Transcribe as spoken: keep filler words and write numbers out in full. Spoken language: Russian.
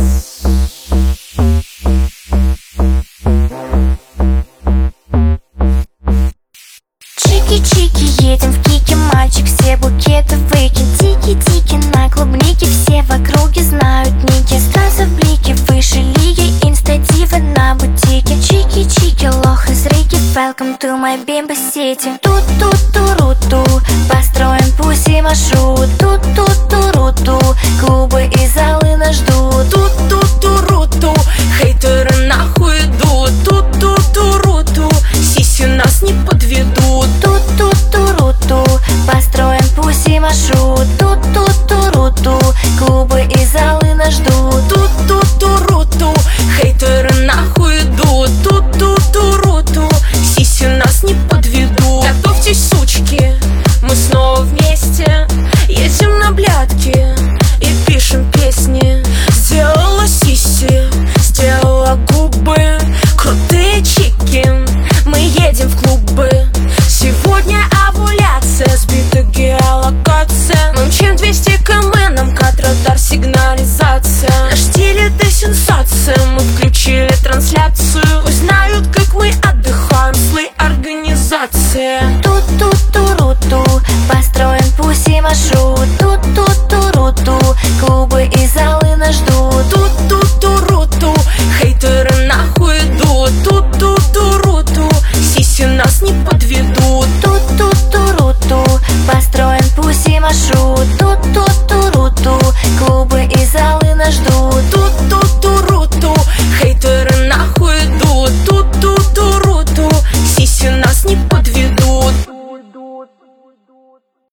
Чики-чики, едем в Кики, мальчик, все букеты выкинь. Тики-тики на клубнике, все в округе знают ники. Сразу в блике, выше лиги, инстативы на бутике. Чики-чики, лох из Риги, welcome to my бимбо сити. Тут-тут-туру-ту, построим пусть и маршрут. Тут-тут-туру-ту, клуб